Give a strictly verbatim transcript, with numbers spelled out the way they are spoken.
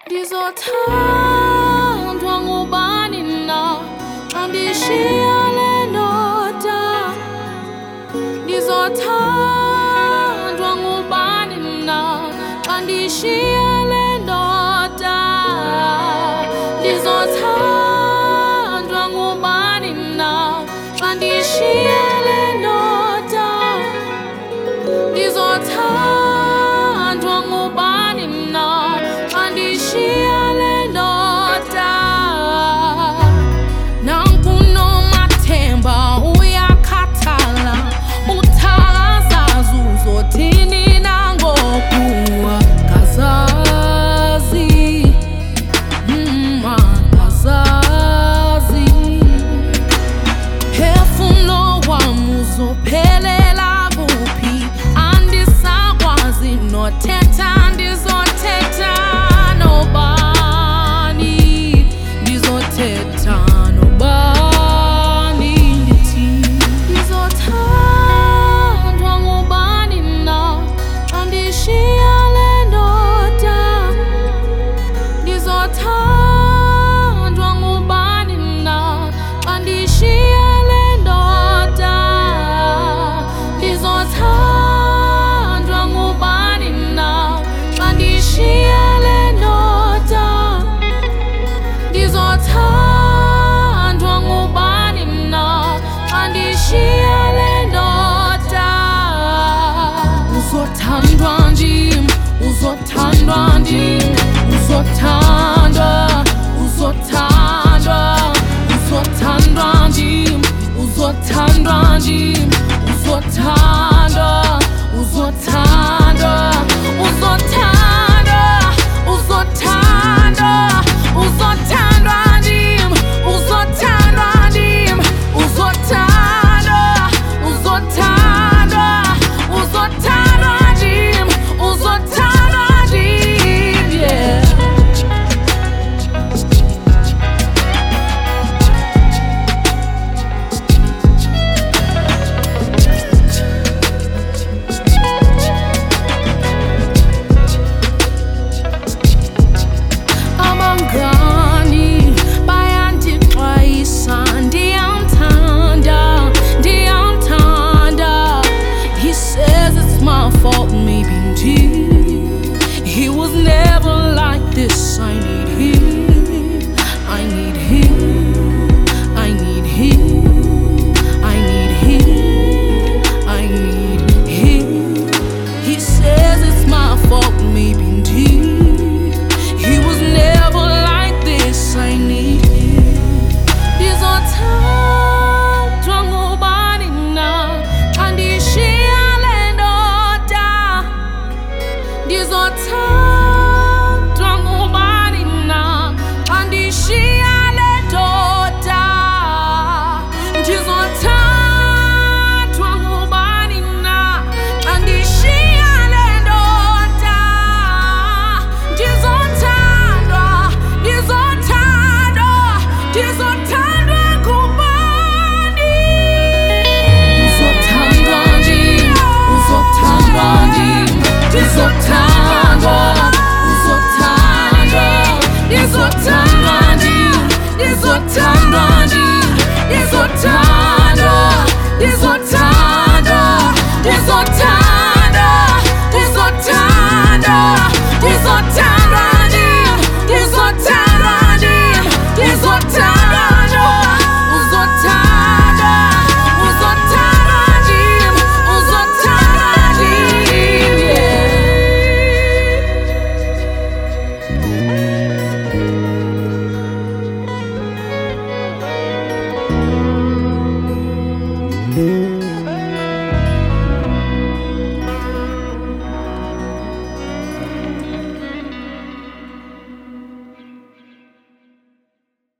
Ndizothandwa ngubani na andishiya le ndoda. Ndizothandwa ngubani na andishiya le ndoda. Ndizothandwa ngubani na andishiya le ndoda. Ndizothandwa ngubani na andishiya le ndoda. Nankuno mathemba uyakhathala, uthangazazi uzothini nangokuwa kazazi, mm, akazazi. Phefumlo wami uzophelela kuphi? Andisakwazi nothetha, ndizothetha nobani? Ndizothetha nobani? Ndithi ndizothandwa ngubani na andishiya le ndoda. Ndizothandwa ngubani na andishiya le ndoda. Ndizothandwa ngubani na andishiya le ndoda. Ndizothandwa ngubani na andishiya le ndoda. Uzothandwa ndim, uzothandwa ndim, uzothandwa, uzothandwa, uzothandwa ndim, uzothandwa ndim, uzothandwa, uzothandwa, uzothandwa, uzothandwa, uzothandwa ndim, uzothandwa ndim, uzothandwa, uzothandwa, uzothandwa ndim, uzothandwa ndim, yeah. Abangani bayandixwayisa, ndiyamthanda, ndiyamthanda. He says it's my fault, maybe indeed. He was never like this. I need him, I need him, I need him, I need him, I need him. He says it's my fault, maybe indeed. He was never like this. I need him. Ndizothandwa ngubani na andishiya le ndoda. Ndizothandwa